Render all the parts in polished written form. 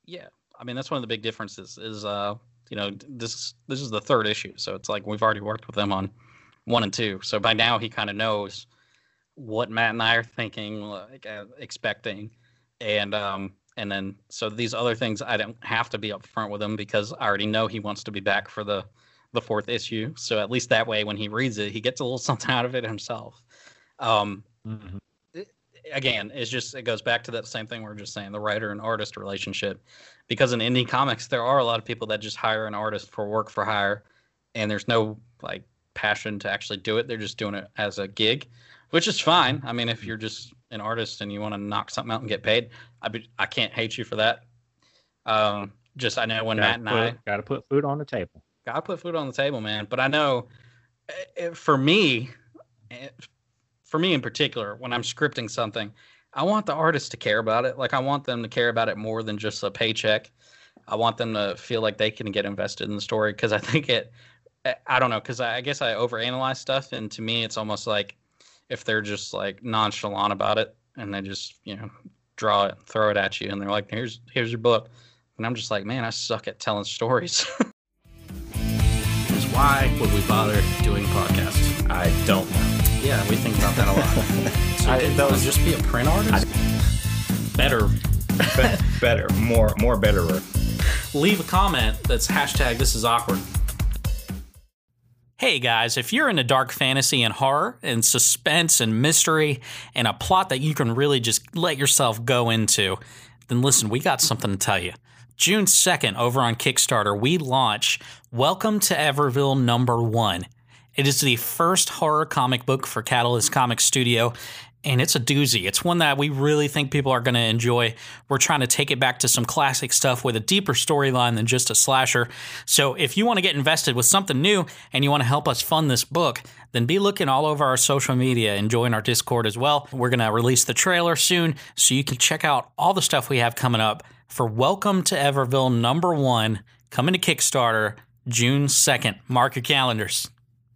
Yeah, I mean that's one of the big differences. Is this is the third issue, so it's like we've already worked with them on 1 and 2. So by now he kind of knows what Matt and I are thinking, like expecting, and then so these other things I don't have to be upfront with him because I already know he wants to be back for the fourth issue. So at least that way, when he reads it, he gets a little something out of it himself. Mm-hmm. Again, it goes back to that same thing we were just saying, the writer and artist relationship. Because in indie comics, there are a lot of people that just hire an artist for work for hire, and there's no like passion to actually do it. They're just doing it as a gig, which is fine. I mean, if you're just an artist and you want to knock something out and get paid, I can't hate you for that. Just I know when Matt and I got to put food on the table. Got to put food on the table, man. But I know for me in particular, when I'm scripting something, I want the artist to care about it. Like I want them to care about it more than just a paycheck. I want them to feel like they can get invested in the story because I think I don't know, because I guess I overanalyze stuff, and to me it's almost like if they're just like nonchalant about it and they just draw it, throw it at you, and they're like, here's your book, and I'm just like, man, I suck at telling stories. Why would we bother doing podcasts? I don't know. Yeah, we think about that a lot. So just be a print artist? Better. Better. More betterer. Leave a comment that's #ThisIsAwkward. Hey guys, if you're into dark fantasy and horror and suspense and mystery and a plot that you can really just let yourself go into, then listen, we got something to tell you. June 2nd, over on Kickstarter, we launch Welcome to Everville #1. It is the first horror comic book for Catalyst Comics Studio, and it's a doozy. It's one that we really think people are going to enjoy. We're trying to take it back to some classic stuff with a deeper storyline than just a slasher. So if you want to get invested with something new and you want to help us fund this book, then be looking all over our social media and join our Discord as well. We're going to release the trailer soon, so you can check out all the stuff we have coming up for Welcome to Everville #1, coming to Kickstarter June 2nd. Mark your calendars.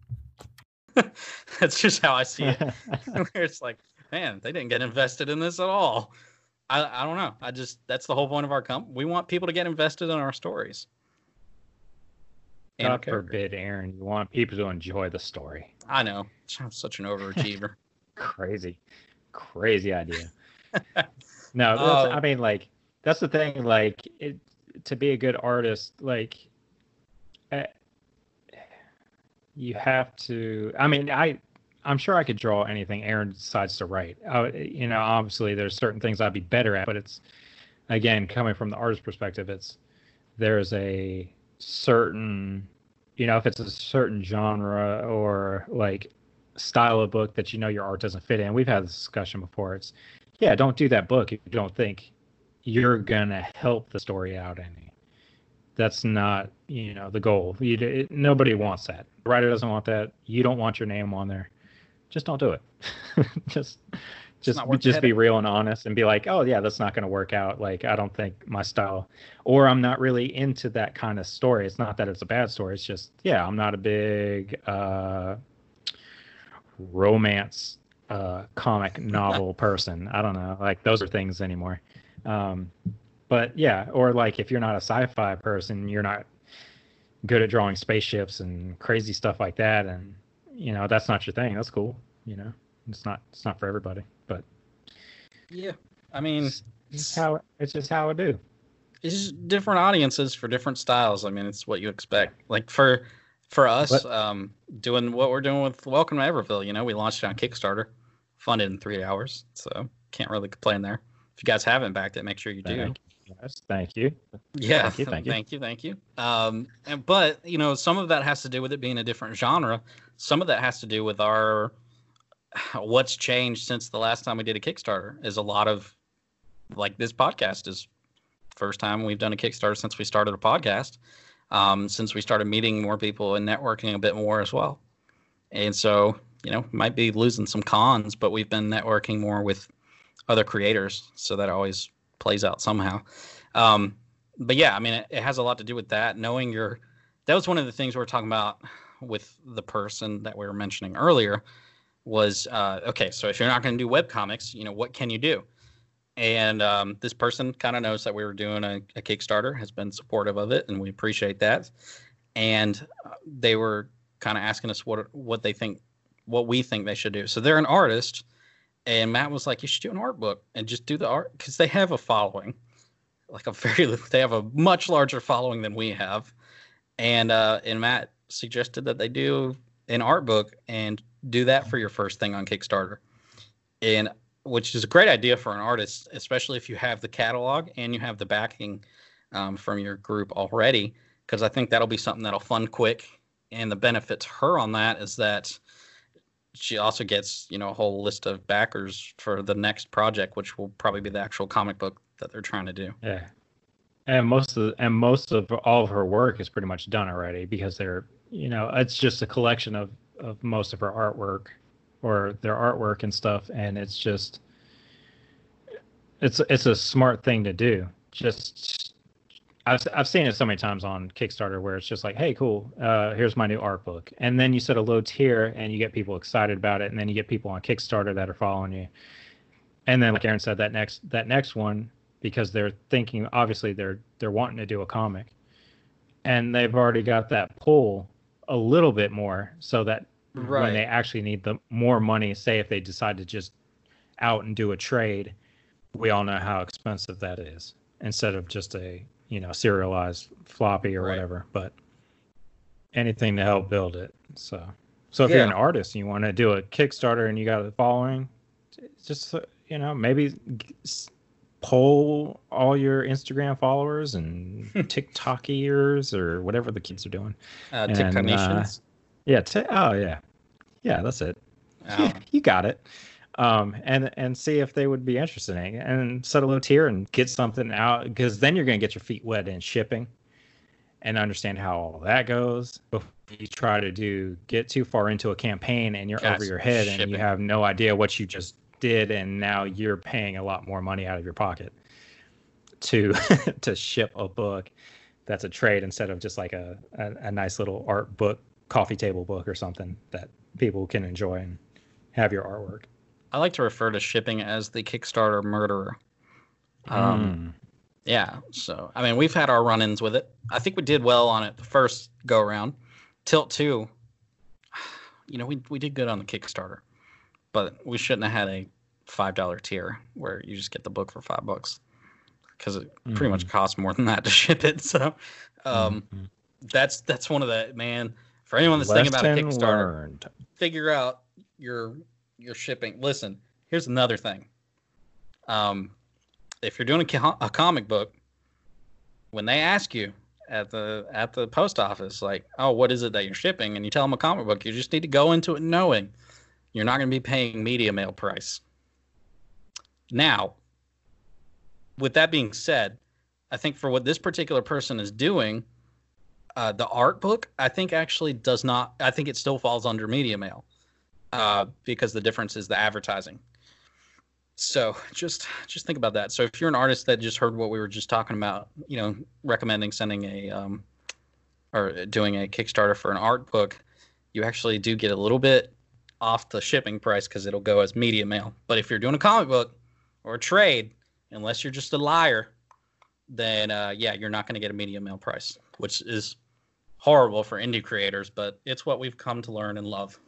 That's just how I see it. Where it's like, man, they didn't get invested in this at all. I don't know. That's the whole point of our company. We want people to get invested in our stories. God forbid, Aaron. You want people to enjoy the story. I know. I'm such an overachiever. Crazy idea. No, I mean, like, that's the thing. Like, to be a good artist, like, you have to. I mean, I'm sure I could draw anything Aaron decides to write. Obviously, there's certain things I'd be better at, but it's, again, coming from the artist perspective, there's a certain, if it's a certain genre or like style of book that your art doesn't fit in. We've had this discussion before. Don't do that book if you don't think you're gonna help the story out any. That's not, the goal. Nobody wants that. The writer doesn't want that. You don't want your name on there. Just don't do it. just be real and honest and be like, oh yeah, that's not going to work out. Like, I don't think my style, or I'm not really into that kind of story. It's not that it's a bad story. It's just, I'm not a big romance comic novel person. I don't know. Like, those are things anymore. But yeah, or like if you're not a sci-fi person, you're not good at drawing spaceships and crazy stuff like that, and that's not your thing. That's cool. It's not for everybody. But yeah, I mean, it's just how it is. It's just different audiences for different styles. I mean, it's what you expect. Like for us, doing what we're doing with Welcome to Everville, we launched it on Kickstarter, funded in 3 hours, so can't really complain there. If you guys haven't backed it, make sure you do. Yes, thank you. Yeah, thank you. But some of that has to do with it being a different genre. Some of that has to do with what's changed since the last time we did a Kickstarter. Is a lot of, like, this podcast is first time we've done a Kickstarter since we started a podcast. Since we started meeting more people and networking a bit more as well. And so, might be losing some cons, but we've been networking more with other creators, so that always plays out somehow. But yeah, I mean, it has a lot to do with that. That was one of the things we were talking about with the person that we were mentioning earlier was, okay, so if you're not going to do webcomics, what can you do? And this person kind of knows that we were doing a Kickstarter, has been supportive of it, and we appreciate that. And they were kind of asking us what they think, what we think they should do. So they're an artist, and Matt was like, "You should do an art book and just do the art," because they have a following, they have a much larger following than we have. And Matt suggested that they do an art book and do that for your first thing on Kickstarter, and which is a great idea for an artist, especially if you have the catalog and you have the backing from your group already, because I think that'll be something that'll fund quick. And the benefit to her on that is that she also gets, a whole list of backers for the next project, which will probably be the actual comic book that they're trying to do. Yeah. And most of all of her work is pretty much done already, because they're, it's just a collection of most of her artwork, or their artwork and stuff, and it's just it's a smart thing to do. Just I've seen it so many times on Kickstarter where it's just like, hey, cool, here's my new art book, and then you set a low tier and you get people excited about it, and then you get people on Kickstarter that are following you, and then like Aaron said, that next one, because they're thinking, obviously they're wanting to do a comic, and they've already got that pull a little bit more, so that when they actually need the more money, say if they decide to just out and do a trade, we all know how expensive that is, instead of just a serialized floppy or whatever. But anything to help build it. So if you're an artist and you want to do a Kickstarter and you got a following, just maybe poll all your Instagram followers and TikTokers or whatever the kids are doing. TikTok nations. Yeah, that's it. You got it. And see if they would be interested in it, and set a low tier and get something out, because then you're going to get your feet wet in shipping and understand how all that goes before you try to get too far into a campaign and you're over your head and you have no idea what you just did, and now you're paying a lot more money out of your pocket to to ship a book that's a trade, instead of just like a nice little art book, coffee table book or something that people can enjoy and have your artwork. I like to refer to shipping as the Kickstarter murderer. Yeah, so I mean, we've had our run-ins with it. I think we did well on it the first go around. Tilt 2, we did good on the Kickstarter, but we shouldn't have had a $5 tier where you just get the book for $5, because it pretty much costs more than that to ship it. So that's one of the, man, for anyone that's thinking about a Kickstarter, figure out your shipping. Listen, here's another thing. If you're doing a comic book, when they ask you at the post office, like, oh, what is it that you're shipping, and you tell them a comic book, you just need to go into it knowing you're not going to be paying media mail price. Now, with that being said, I think for what this particular person is doing, the art book, I think actually does not. I think it still falls under media mail, because the difference is the advertising. So just think about that. So if you're an artist that just heard what we were just talking about, recommending sending or doing a Kickstarter for an art book, you actually do get a little bit off the shipping price, because it'll go as media mail. But if you're doing a comic book or a trade, unless you're just a liar, then you're not going to get a media mail price, which is horrible for indie creators, but it's what we've come to learn and love.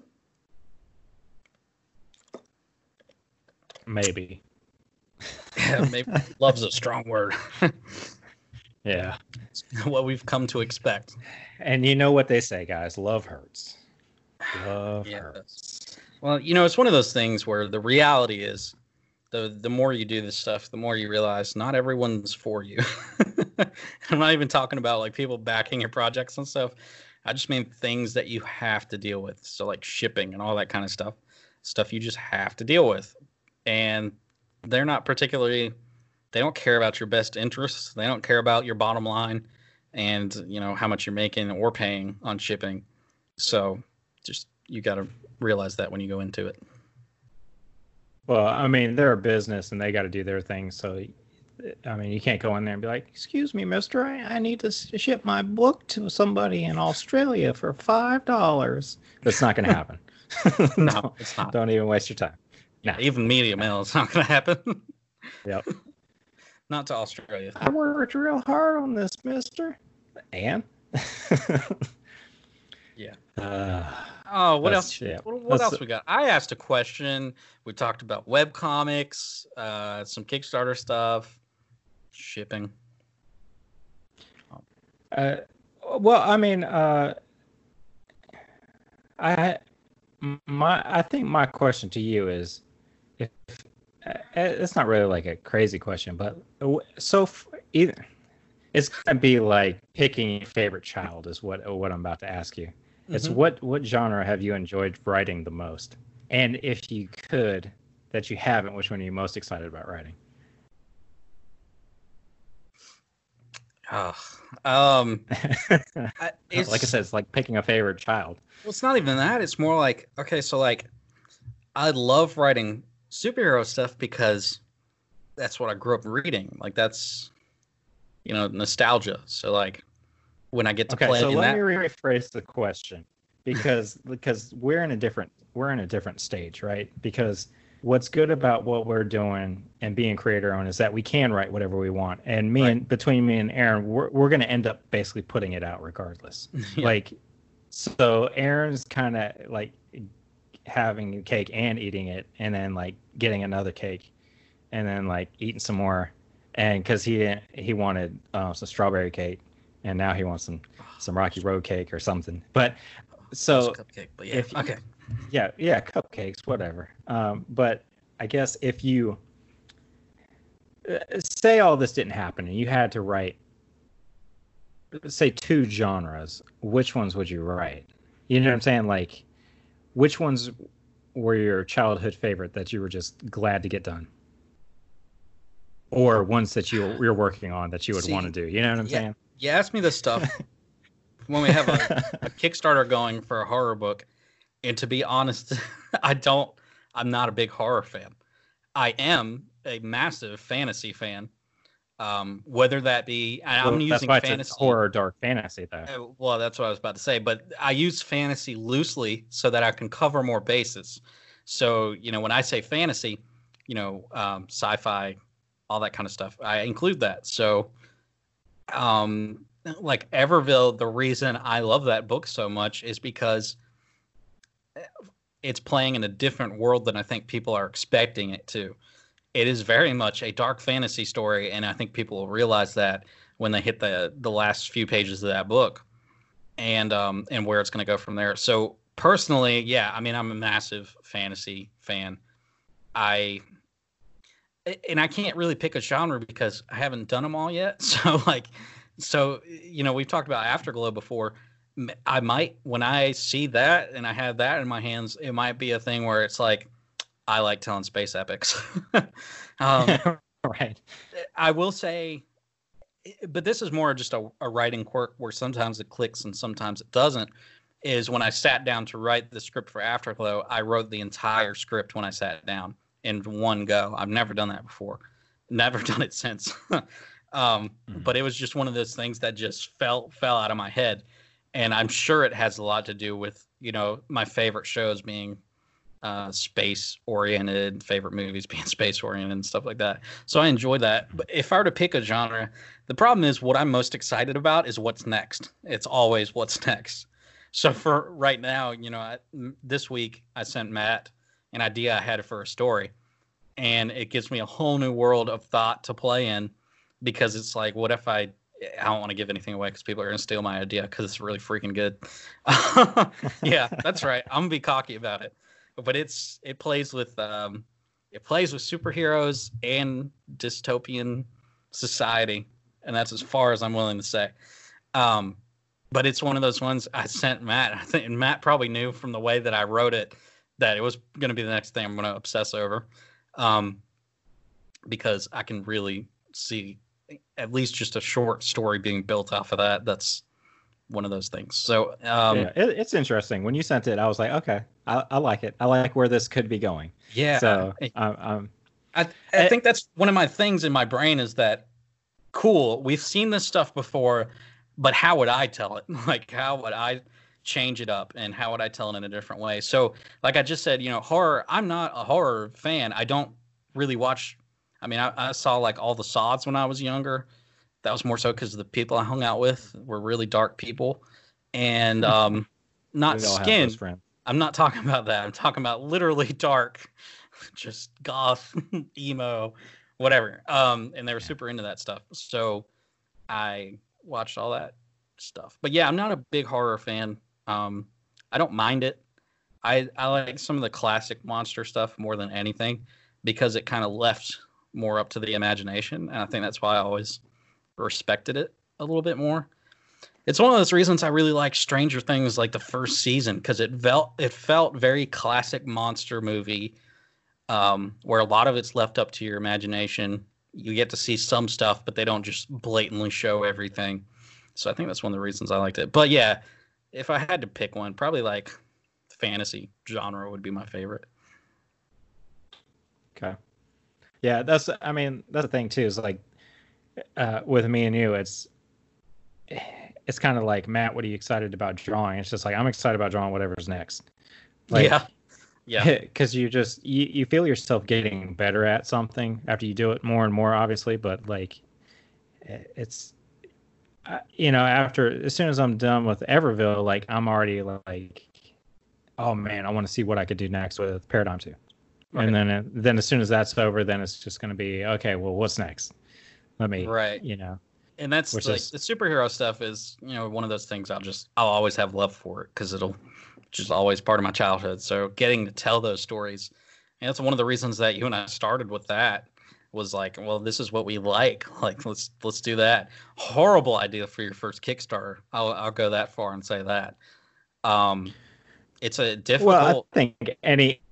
Maybe. Yeah, maybe. Love's a strong word. Yeah. It's what we've come to expect. And you know what they say, guys, love hurts. Love hurts. Well, it's one of those things where the reality is, the more you do this stuff, the more you realize not everyone's for you. I'm not even talking about like people backing your projects and stuff. I just mean things that you have to deal with. So like shipping and all that kind of stuff you just have to deal with. And they're not particularly, they don't care about your best interests. They don't care about your bottom line and, how much you're making or paying on shipping. So just, you got to realize that when you go into it. Well, I mean, they're a business and they got to do their thing. So, I mean, you can't go in there and be like, excuse me, mister, I need to ship my book to somebody in Australia for $5. That's not going to happen. No, it's not. Don't even waste your time. No. Even media mail is not going to happen. Yep. Not to Australia. I worked real hard on this, mister. And? Yeah. Oh, what else? Yeah. What else we got? I asked a question. We talked about web comics, some Kickstarter stuff, shipping. Well, I mean, I think my question to you is, if it's not really like a crazy question, but either it's gonna be like picking your favorite child is what I'm about to ask you. It's what genre have you enjoyed writing the most, and if you could, that you haven't, which one are you most excited about writing? Like I said, it's like picking a favorite child. Well, it's not even that. It's more like, okay, so like, I love writing superhero stuff because that's what I grew up reading. Like that's, nostalgia. So like, when I get to play. So let me rephrase the question because we're in a different stage, right? Because what's good about what we're doing and being creator owned is that we can write whatever we want. And between me and Aaron, we're going to end up basically putting it out regardless. Yeah. Like, so Aaron's kind of like having a cake and eating it, and then like getting another cake, and then like eating some more, and because he wanted some strawberry cake, and now he wants some Rocky Road cake or something. But so cupcake, but yeah, okay. Yeah, cupcakes, whatever. But I guess if you say all this didn't happen and you had to write, say, 2 genres, which ones would you write? You know what I'm saying? Like, which ones were your childhood favorite that you were just glad to get done? Or ones that you're working on that you would want to do? You know what I'm saying? You ask me this stuff when we have a Kickstarter going for a horror book. And to be honest, I'm not a big horror fan. I am a massive fantasy fan. Whether that be, and I'm using fantasy. It's horror, dark fantasy, though. Well, that's what I was about to say. But I use fantasy loosely so that I can cover more bases. So, when I say fantasy, sci-fi, all that kind of stuff, I include that. So, like Everville, the reason I love that book so much is because it's playing in a different world than I think people are expecting it to. It is very much a dark fantasy story, and I think people will realize that when they hit the last few pages of that book, and where it's going to go from there. So personally, yeah, I mean, I'm a massive fantasy fan. I can't really pick a genre because I haven't done them all yet. So we've talked about Afterglow before. I might, when I see that and I have that in my hands, it might be a thing where it's like, I like telling space epics. Right. I will say, but this is more just a writing quirk where sometimes it clicks and sometimes it doesn't, is when I sat down to write the script for Afterglow, I wrote the entire script when I sat down in one go. I've never done that before. Never done it since. But it was just one of those things that just fell out of my head. And I'm sure it has a lot to do with, my favorite shows being space-oriented, favorite movies being space-oriented and stuff like that. So I enjoy that. But if I were to pick a genre, the problem is what I'm most excited about is what's next. It's always what's next. So for right now, this week I sent Matt an idea I had for a story. And it gives me a whole new world of thought to play in because it's like, what if I don't want to give anything away because people are going to steal my idea because it's really freaking good. Yeah, that's right. I'm going to be cocky about it. But it plays with superheroes and dystopian society, and that's as far as I'm willing to say. But it's one of those ones I sent Matt. I think, and Matt probably knew from the way that I wrote it that it was going to be the next thing I'm going to obsess over, because I can really see at least just a short story being built off of that. That's one of those things. So it's interesting. When you sent it, I was like, okay, I like it. I like where this could be going. Yeah. So I think that's one of my things in my brain is that, cool, we've seen this stuff before, but how would I tell it? Like, how would I change it up, and how would I tell it in a different way? So like I just said, horror, I'm not a horror fan. I don't really watch. I mean, I saw like all the sods when I was younger. That was more so because the people I hung out with were really dark people, and not We all have skin. those friends. I'm not talking about that. I'm talking about literally dark, just goth, emo, whatever. And they were super into that stuff. So I watched all that stuff. But yeah, I'm not a big horror fan. I don't mind it. I like some of the classic monster stuff more than anything because it kind of left more up to the imagination. And I think that's why I always respected it a little bit more. It's one of those reasons I really like Stranger Things, like the first season, because it felt very classic monster movie, where a lot of it's left up to your imagination. You get to see some stuff, but they don't just blatantly show everything. So I think that's one of the reasons I liked it. But yeah, if I had to pick one, probably like fantasy genre would be my favorite. Okay. Yeah, that's the thing too, is like with me and you, it's kind of like, Matt, what are you excited about drawing? It's just like, I'm excited about drawing whatever's next. Like, yeah. Because you feel yourself getting better at something after you do it more and more, obviously. But like, it's, as soon as I'm done with Everville, like, I'm already like, oh man, I want to see what I could do next with Paradigm 2. Right. And then as soon as that's over, then it's just going to be, okay, well, what's next? Let me, And that's like the superhero stuff is, one of those things I'll always have love for it because it'll just always part of my childhood. So getting to tell those stories, and that's one of the reasons that you and I started with that was like, well, this is what we like. Like, let's do that. Horrible idea for your first Kickstarter. I'll go that far and say that. It's a difficult. Well, I think any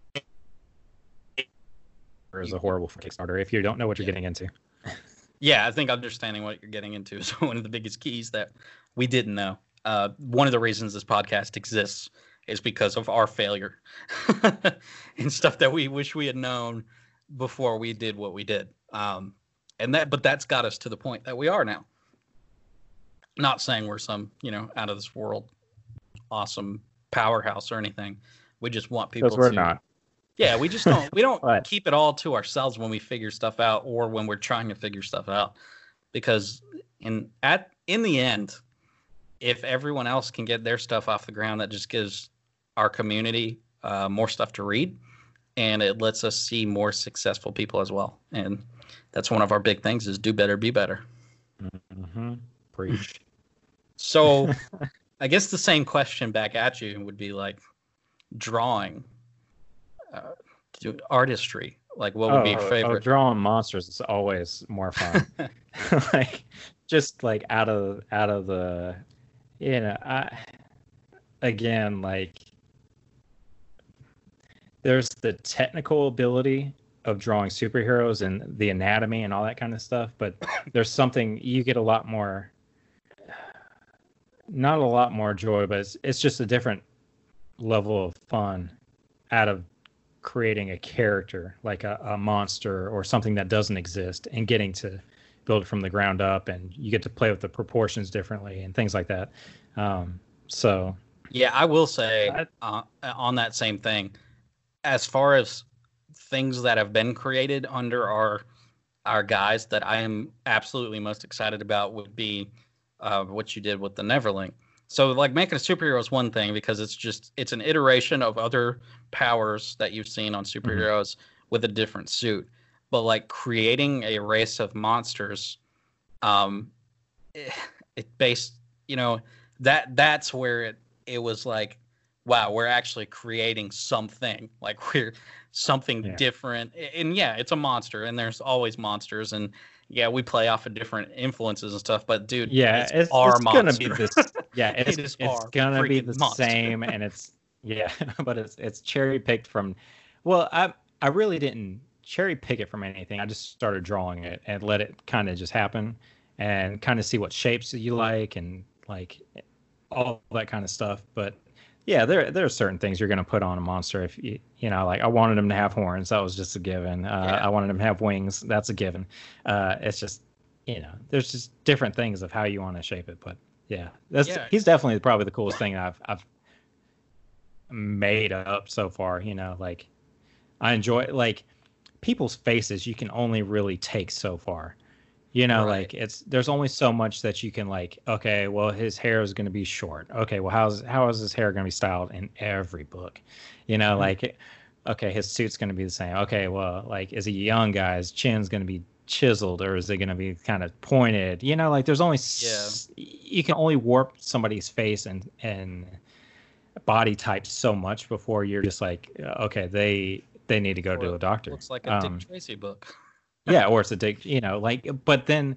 is a horrible Kickstarter if you don't know what you're getting into. Yeah, I think understanding what you're getting into is one of the biggest keys that we didn't know. One of the reasons this podcast exists is because of our failure and stuff that we wish we had known before we did what we did. But that's got us to the point that we are now. Not saying we're some, out of this world awesome powerhouse or anything. We just want people to. We're not. Yeah, we just don't. We don't keep it all to ourselves when we figure stuff out or when we're trying to figure stuff out, because in the end, if everyone else can get their stuff off the ground, that just gives our community more stuff to read, and it lets us see more successful people as well. And that's one of our big things: is do better, be better. Mm-hmm. Preach. So, I guess the same question back at you would be like drawing. Artistry, like what would be your favorite? Drawing monsters is always more fun. Like, just like out of the, again, like, there's the technical ability of drawing superheroes and the anatomy and all that kind of stuff, but there's something you get a lot more, not a lot more joy, but it's just a different level of fun out of creating a character, like a monster or something that doesn't exist, and getting to build it from the ground up, and you get to play with the proportions differently and things like that. So yeah, I will say on that same thing, as far as things that have been created under our guys that I am absolutely most excited about would be what you did with the Neverling. So, like, making a superhero is one thing because it's an iteration of other powers that you've seen on superheroes with a different suit. But, like, creating a race of monsters, that's where it was like, wow, we're actually creating something. Like, we're something different. And, yeah, it's a monster, and there's always monsters, and yeah, we play off of different influences and stuff, but dude, it's gonna be this. Yeah, it's gonna be the monster. Same, and but it's cherry picked from. Well, I really didn't cherry pick it from anything. I just started drawing it and let it kind of just happen, and kind of see what shapes you like and like all that kind of stuff. But yeah, there are certain things you're gonna put on a monster. If like, I wanted him to have horns, that was just a given. I wanted him to have wings, that's a given. It's just, there's just different things of how you want to shape it. But yeah, he's definitely probably the coolest thing I've made up so far. Like, I enjoy, like, people's faces you can only really take so far. You know, Right. like there's only so much that you can like, okay, well his hair is going to be short. Okay, well how is his hair going to be styled in every book? You know, like okay, his suit's going to be the same. Okay, well, like is he a young guy? His chin's going to be chiseled or is it going to be kind of pointed? You know, like there's only you can only warp somebody's face and body type so much before you're just like, okay, they need to go to a doctor. Looks like a Dick Tracy book. Yeah, or it's a dick, you know, like, but then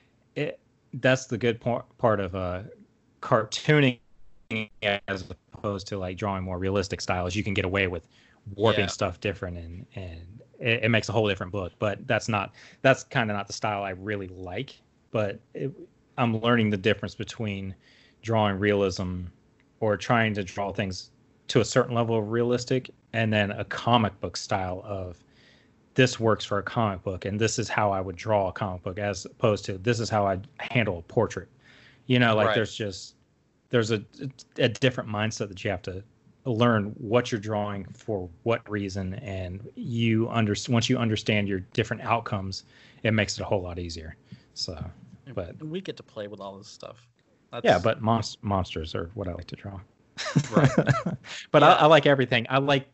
that's the good part of cartooning as opposed to like drawing more realistic styles. You can get away with warping stuff different and it makes a whole different book, but that's kind of not the style I really like, but I'm learning the difference between drawing realism or trying to draw things to a certain level of realistic and then a comic book style of this works for a comic book and this is how I would draw a comic book as opposed to this is how I handle a portrait. You know, like there's a different mindset that you have to learn what you're drawing for what reason, and once you understand your different outcomes, it makes it a whole lot easier. So, but we get to play with all this stuff. But monsters are what I like to draw. Right. But I like everything. I like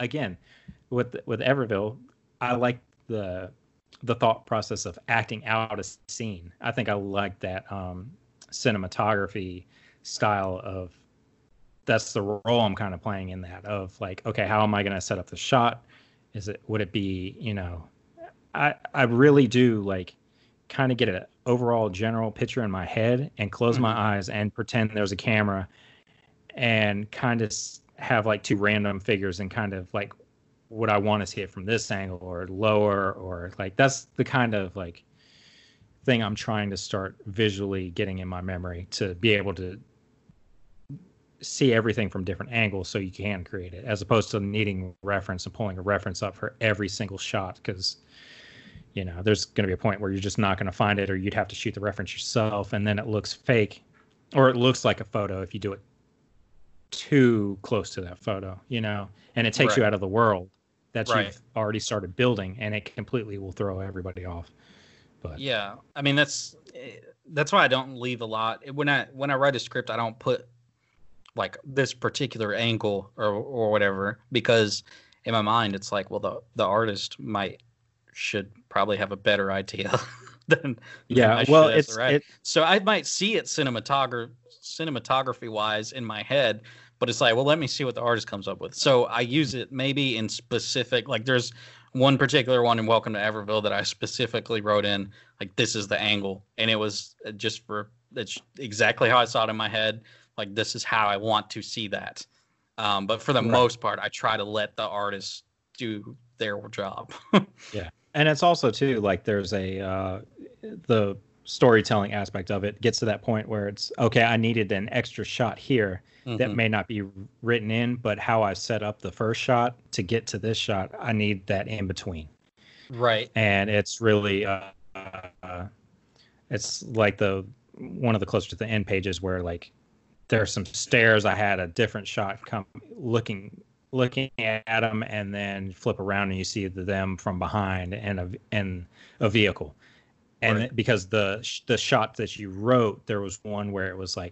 with Everville, I like the thought process of acting out a scene. I think I like that cinematography style of that's the role I'm kind of playing in that of like, okay, how am I going to set up the shot? Would it be, you know, I really do like kind of get an overall general picture in my head and close my eyes and pretend there's a camera and kind of have like two random figures and kind of like what I want to see it from this angle or lower, or like that's the kind of like thing I'm trying to start visually getting in my memory to be able to see everything from different angles so you can create it, as opposed to needing reference and pulling a reference up for every single shot, because you know there's going to be a point where you're just not going to find it, or you'd have to shoot the reference yourself and then it looks fake or it looks like a photo if you do it too close to that photo, you know, and it takes you out of the world that you've already started building, and it completely will throw everybody off. But yeah, I mean that's why I don't leave a lot when I write a script. I don't put like this particular angle or whatever, because in my mind it's like, well, the artist should probably have a better idea than so I might see it cinematography wise in my head, but it's like, well, let me see what the artist comes up with. So I use it maybe in specific, like there's one particular one in Welcome to Everville that I specifically wrote in, like, this is the angle. And it was just it's exactly how I saw it in my head. Like, this is how I want to see that. But for the most part, I try to let the artist do their job. Yeah. And it's also too, like there's the storytelling aspect of it gets to that point where it's okay, I needed an extra shot here that may not be written in, but how I set up the first shot to get to this shot, I need that in between. Right. And it's really it's like one of the closer to the end pages where like there's some stairs. I had a different shot looking at them, and then flip around and you see them from behind and a vehicle. And because the shot that you wrote, there was one where it was like,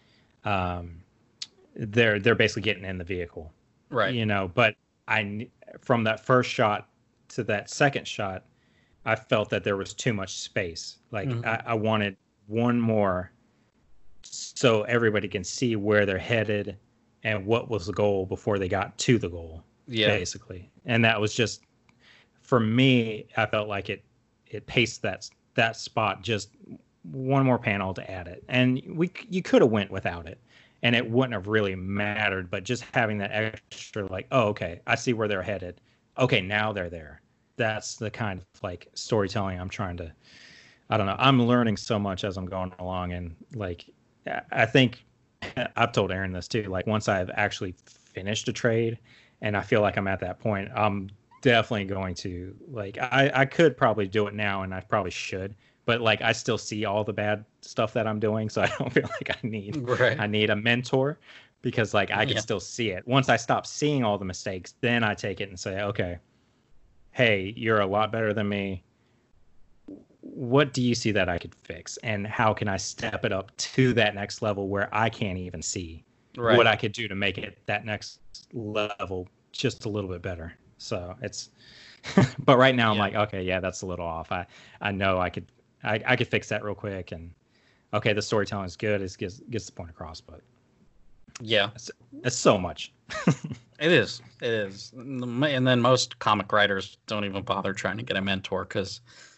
they're basically getting in the vehicle, right? You know, but from that first shot to that second shot, I felt that there was too much space. Like I wanted one more, so everybody can see where they're headed and what was the goal before they got to the goal. Yeah, basically, and that was just for me. I felt like it paced that spot just one more panel to add it, and you could have went without it and it wouldn't have really mattered, but just having that extra, like, oh, okay, I see where they're headed, okay, now they're there. That's the kind of like storytelling I'm trying to, I don't know, I'm learning so much as I'm going along. And like I think I've told Aaron this too, like once I've actually finished a trade and I feel like I'm at that point, I'm definitely going to, like, I could probably do it now, and I probably should, but like I still see all the bad stuff that I'm doing, so I don't feel like I need a mentor, because like I can still see it. Once I stop seeing all the mistakes, then I take it and say, okay, hey, you're a lot better than me. What do you see that I could fix? And how can I step it up to that next level where I can't even see what I could do to make it that next level just a little bit better? So it's, but right now I'm like, okay, yeah, that's a little off. I know I could fix that real quick. And okay, the storytelling is good. It gets the point across, but yeah, it's so much. It is. And then most comic writers don't even bother trying to get a mentor because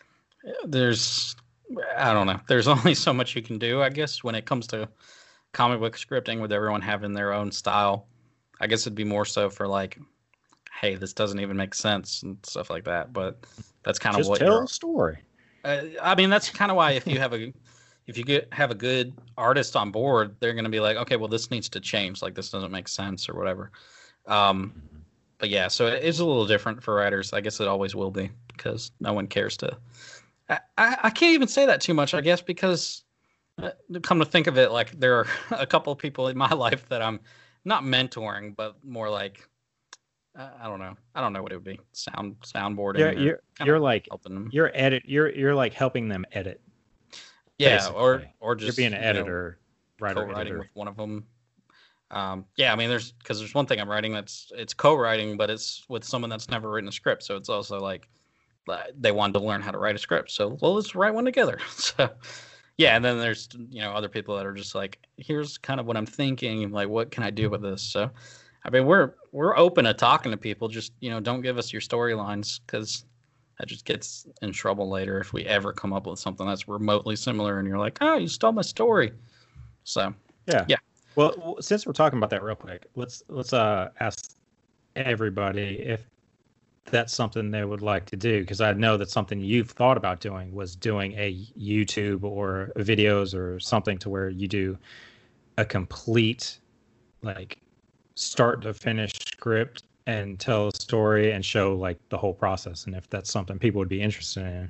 I don't know. There's only so much you can do, I guess, when it comes to comic book scripting with everyone having their own style. I guess it'd be more so for like, hey, this doesn't even make sense and stuff like that. But that's kind of what tell a story. I mean, that's kind of why if you have a good artist on board, they're going to be like, okay, well, this needs to change. Like, this doesn't make sense or whatever. But yeah, so it is a little different for writers. I guess it always will be because no one cares to. I can't even say that too much, I guess, because come to think of it, like there are a couple of people in my life that I'm not mentoring, but more like I don't know. I don't know what it would be. Soundboarding. You're like helping them. You're like helping them edit. Yeah, basically. or just you're being an editor, writer, co-writing editor. with one of them. Yeah, I mean, there's one thing I'm writing it's co-writing, but it's with someone that's never written a script, so it's also like they wanted to learn how to write a script, so well, let's write one together. So yeah, and then there's other people that are just like, here's kind of what I'm thinking, like what can I do with this? So I mean, we're open to talking to people. Just don't give us your storylines because that just gets in trouble later if we ever come up with something that's remotely similar and you're like, oh, you stole my story. So yeah. Well, since we're talking about that real quick, let's ask everybody if that's something they would like to do, because I know that's something you've thought about doing, was doing a YouTube or videos or something to where you do a complete like start to finish script and tell a story and show like the whole process, and if that's something people would be interested in.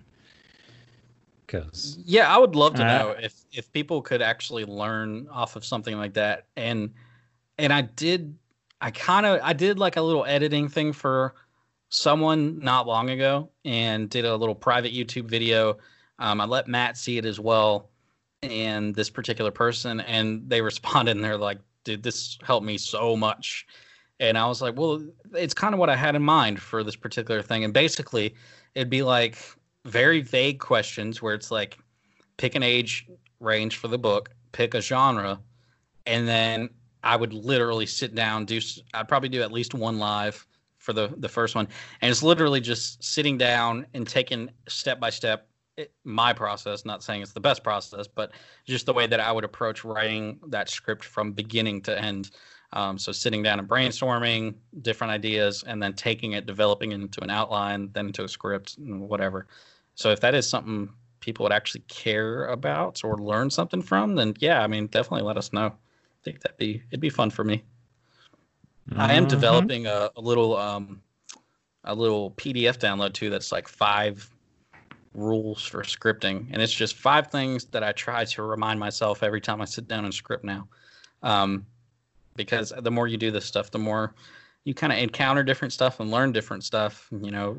Because yeah, I would love to know if people could actually learn off of something like that. And I did like a little editing thing for someone not long ago and did a little private YouTube video. I let Matt see it as well, and this particular person, and they responded and they're like, dude, this helped me so much. And I was like, well, it's kind of what I had in mind for this particular thing. And basically it'd be like very vague questions where it's like, pick an age range for the book, pick a genre, and then I would literally sit down, I'd probably do at least one live for the first one. And it's literally just sitting down and taking step by step my process, not saying it's the best process, but just the way that I would approach writing that script from beginning to end. So sitting down and brainstorming different ideas and then taking it, developing it into an outline, then into a script and whatever. So if that is something people would actually care about or learn something from, then yeah, I mean, definitely let us know. I think it'd be fun for me. Mm-hmm. I am developing a little PDF download too. That's like 5 rules for scripting, and it's just 5 things that I try to remind myself every time I sit down and script now. Because the more you do this stuff, the more you kind of encounter different stuff and learn different stuff.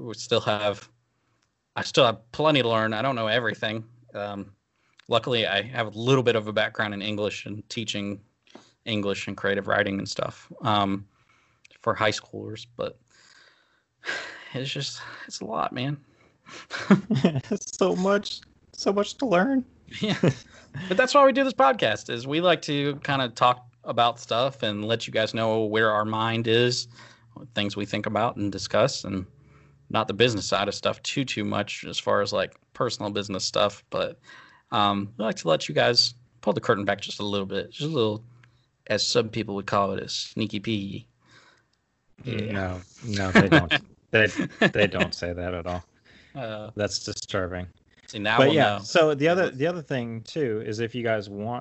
I still have plenty to learn. I don't know everything. Luckily, I have a little bit of a background in English and teaching English and creative writing and stuff for high schoolers. But it's a lot, man. so much to learn. Yeah, but that's why we do this podcast. Is we like to kind of talk about stuff and let you guys know where our mind is, things we think about and discuss, and not the business side of stuff too much as far as like personal business stuff. But we like to let you guys pull the curtain back just a little bit, just a little, as some people would call it, a sneaky pee. Yeah. No, they don't. they don't say that at all. That's disturbing. See, now but we'll know. So the other thing too is, if you guys want,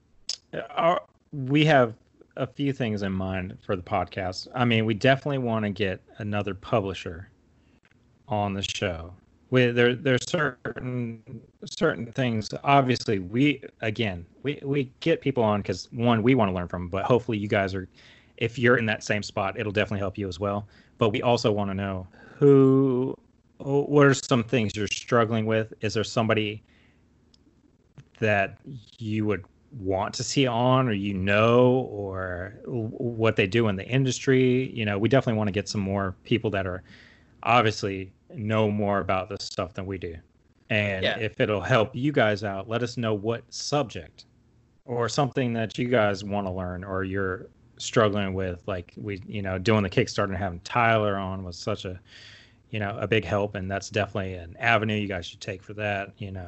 we have a few things in mind for the podcast. I mean, we definitely want to get another publisher on the show. There's certain things. Obviously, we get people on because, one, we want to learn from them, but hopefully you guys are, if you're in that same spot, it'll definitely help you as well. But we also want to know who what are some things you're struggling with? Is there somebody that you would want to see on, or or what they do in the industry? We definitely want to get some more people that are obviously know more about this stuff than we do. And if it'll help you guys out, let us know what subject or something that you guys want to learn or you're struggling with. Like doing the Kickstarter and having Tyler on was such a big help, and that's definitely an avenue you guys should take for that.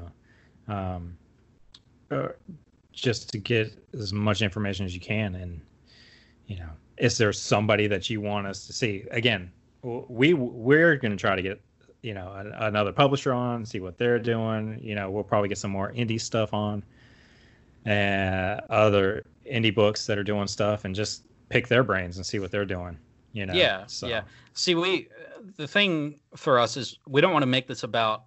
Just to get as much information as you can. And is there somebody that you want us to see? Again, we're going to try to get another publisher on, see what they're doing. We'll probably get some more indie stuff on, other indie books that are doing stuff, and just pick their brains and see what they're doing. Yeah. See, the thing for us is we don't want to make this about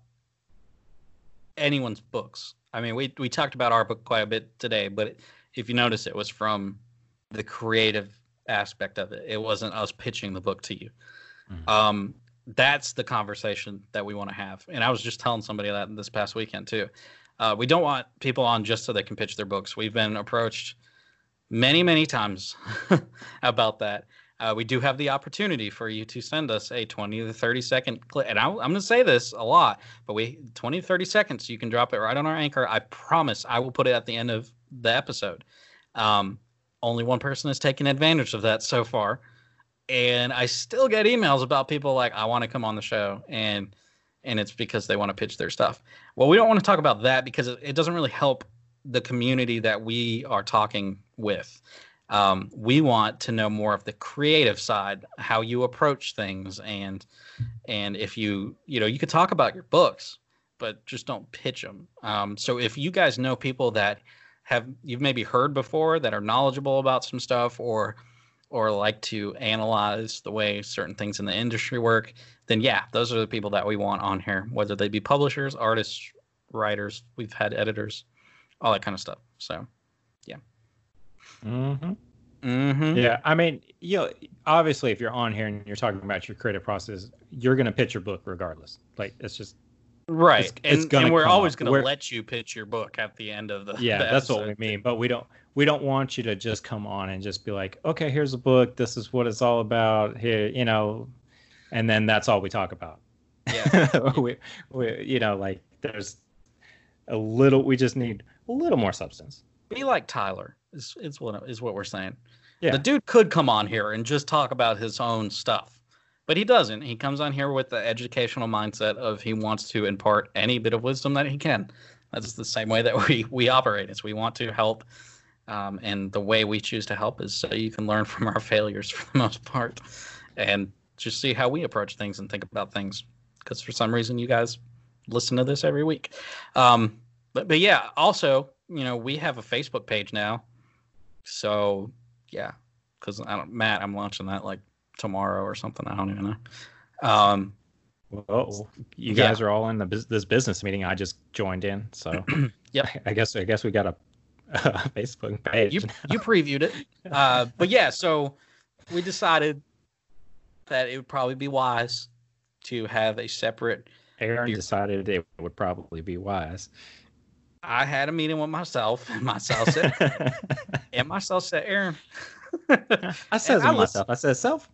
anyone's books. I mean, we talked about our book quite a bit today, but if you notice, it was from the creative aspect of it. It wasn't us pitching the book to you. Mm-hmm. That's the conversation that we want to have. And I was just telling somebody that this past weekend too. We don't want people on just so they can pitch their books. We've been approached many, many times about that. We do have the opportunity for you to send us a 20 to 30 second clip. And I'm going to say this a lot, but 20 to 30 seconds, you can drop it right on our Anchor. I promise I will put it at the end of the episode. Only one person has taken advantage of that so far. And I still get emails about people like, I want to come on the show. And it's because they want to pitch their stuff. Well, we don't want to talk about that because it doesn't really help the community that we are talking with. We want to know more of the creative side, how you approach things, and if you could talk about your books, but just don't pitch them. So if you guys know people that you've maybe heard before that are knowledgeable about some stuff, or like to analyze the way certain things in the industry work, then yeah, those are the people that we want on here, whether they be publishers, artists, writers. We've had editors, all that kind of stuff. So yeah. Mm-hmm. Mm-hmm. Yeah, I mean, obviously, if you're on here and you're talking about your creative process, you're going to pitch your book regardless. Like, it's just right. And we're always going to let you pitch your book at the end of the that's what we mean. But we don't want you to just come on and just be like, okay, here's a book. This is what it's all about. Here, and then that's all we talk about. Yeah, we like there's we just need a little more substance. Be like Tyler is what we're saying. Yeah. The dude could come on here and just talk about his own stuff, but he doesn't. He comes on here with the educational mindset of he wants to impart any bit of wisdom that he can. That's the same way that we operate. Is we want to help, and the way we choose to help is so you can learn from our failures for the most part, and just see how we approach things and think about things. Because for some reason you guys listen to this every week. But yeah, also, we have a Facebook page now. So yeah, because Matt, I'm launching that like tomorrow or something. I don't even know. Well, you guys are all in this business meeting. I just joined in, so yep. I guess we got a Facebook page. You previewed it, but yeah. So we decided that it would probably be wise to have a separate. Aaron decided it would probably be wise. I had a meeting with myself, and myself said, Aaron. I said myself. I said self.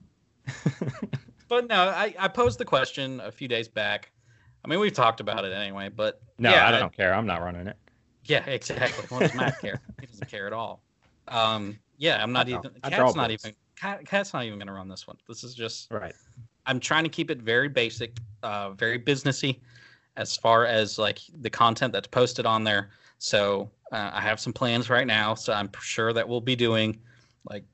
But no, I posed the question a few days back. I mean, we've talked about it anyway, but no, yeah, I don't care. I'm not running it. Yeah, exactly. What does Matt care? He doesn't care at all. Yeah, I'm not even. Cat's not even going to run this one. This is just right. I'm trying to keep it very basic, very businessy, as far as like the content that's posted on there. So I have some plans right now. So I'm sure that we'll be doing like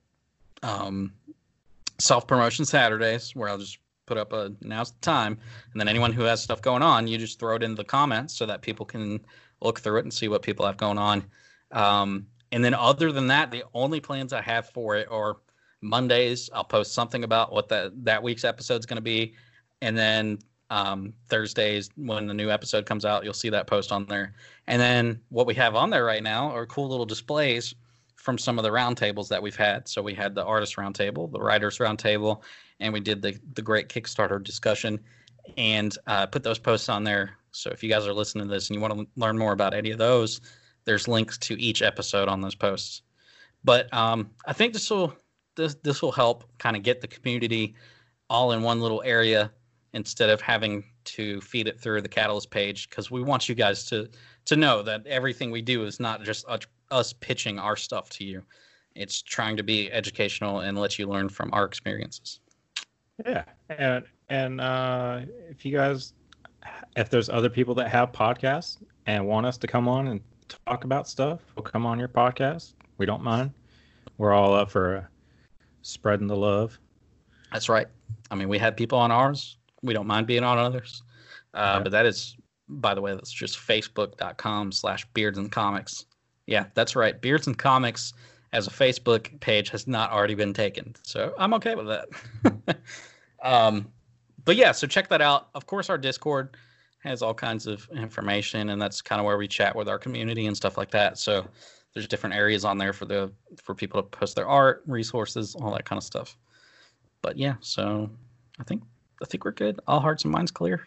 self-promotion Saturdays where I'll just put up now's the time. And then anyone who has stuff going on, you just throw it in the comments so that people can look through it and see what people have going on. And then other than that, the only plans I have for it are Mondays. I'll post something about what that week's episode is going to be. And then Thursdays, when the new episode comes out, you'll see that post on there. And then what we have on there right now are cool little displays from some of the roundtables that we've had. So we had the artist roundtable, the writers roundtable, and we did the great Kickstarter discussion. and put those posts on there. So if you guys are listening to this and you want to learn more about any of those, there's links to each episode on those posts. But I think this will help kind of get the community all in one little area instead of having to feed it through the Catalyst page, because we want you guys to know that everything we do is not just us pitching our stuff to you. It's trying to be educational and let you learn from our experiences. Yeah, and if there's other people that have podcasts and want us to come on and talk about stuff, we'll come on your podcast. We don't mind. We're all up for spreading the love. That's right. I mean, we had people on ours. We don't mind being on others. But that is, by the way, that's just facebook.com/Beards and Comics. Yeah, that's right. Beards and Comics as a Facebook page has not already been taken. So I'm okay with that. But yeah, so check that out. Of course, our Discord has all kinds of information, and that's kind of where we chat with our community and stuff like that. So there's different areas on there for people to post their art, resources, all that kind of stuff. But yeah, so I think we're good. All hearts and minds clear.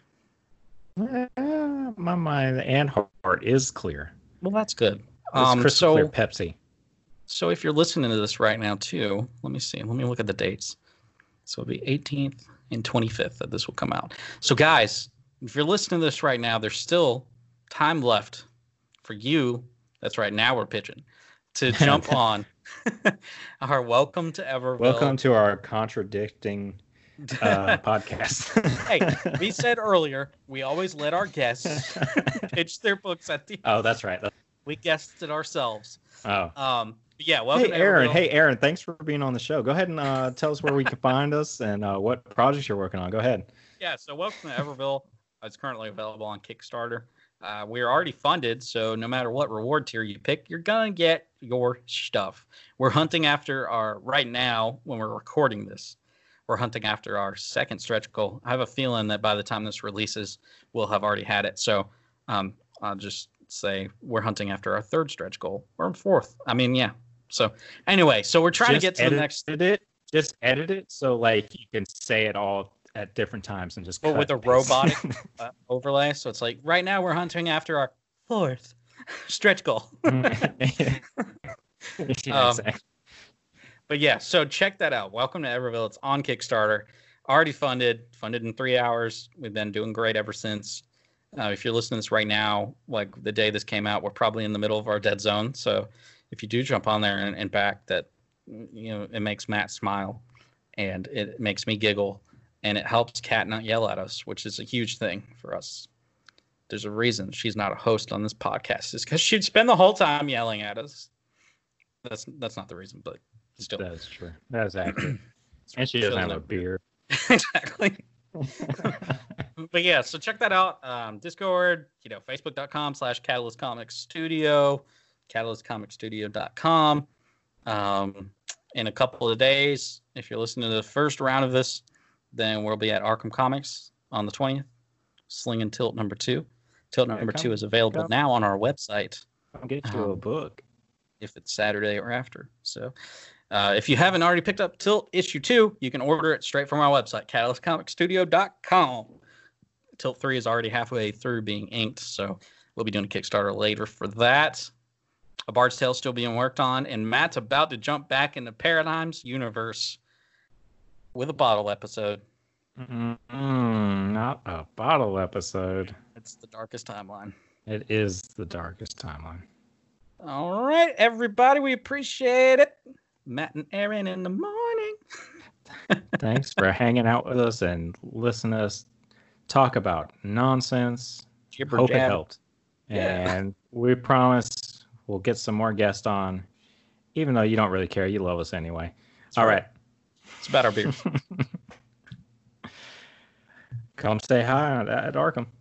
My mind and heart is clear. Well, that's good. It's crystal clear Pepsi. So if you're listening to this right now too, let me see. Let me look at the dates. So it'll be 18th and 25th that this will come out. So guys, if you're listening to this right now, there's still time left for you. That's right. Now we're pitching to jump on our Welcome to Everville. Welcome to our contradicting podcast. Hey, we said earlier, we always let our guests pitch their books at the end. Oh, that's right. We guessed it ourselves. Oh. Yeah, welcome to Aaron. Hey, Aaron, thanks for being on the show. Go ahead and tell us where we can find us and what projects you're working on. Go ahead. Yeah, so Welcome to Everville. It's currently available on Kickstarter. We're already funded, so no matter what reward tier you pick, you're going to get your stuff. We're hunting after right now, when we're recording this, we're hunting after our second stretch goal. I have a feeling that by the time this releases, we'll have already had it. So I'll just say we're hunting after our third stretch goal, or fourth. I mean, yeah. So anyway, so we're trying to get to the next. Just edit it so like you can say it all at different times and just. But with a robotic overlay, so it's like right now we're hunting after our fourth stretch goal. But yeah, so check that out. Welcome to Everville. It's on Kickstarter. Already funded in 3 hours. We've been doing great ever since. If you're listening to this right now, like the day this came out, we're probably in the middle of our dead zone. So if you do jump on there and back, that, you know, it makes Matt smile and it makes me giggle and it helps Kat not yell at us, which is a huge thing for us. There's a reason she's not a host on this podcast, is because she'd spend the whole time yelling at us. That's not the reason, but still. That's true. That's accurate. And she doesn't have a beard. Exactly. But yeah, so check that out. Discord, facebook.com/Catalyst Comics Studio, catalystcomicsstudio.com. In a couple of days, if you're listening to the first round of this, then we'll be at Arkham Comics on the 20th, Sling & Tilt number 2. Tilt number 2 is available now on our website. I'll get you a book. If it's Saturday or after. So if you haven't already picked up Tilt issue 2, you can order it straight from our website, catalystcomicsstudio.com. Tilt 3 is already halfway through being inked, so we'll be doing a Kickstarter later for that. A Bard's Tale still being worked on, and Matt's about to jump back into Paradigm's universe with a bottle episode. Not a bottle episode. It's the darkest timeline. It is the darkest timeline. All right, everybody, we appreciate it. Matt and Aaron in the morning. Thanks for hanging out with us and listening to us talk about nonsense. Hope it helped. Yeah. And we promise we'll get some more guests on, even though you don't really care. You love us anyway. That's all right. It's about our beers. Come say hi at Arkham.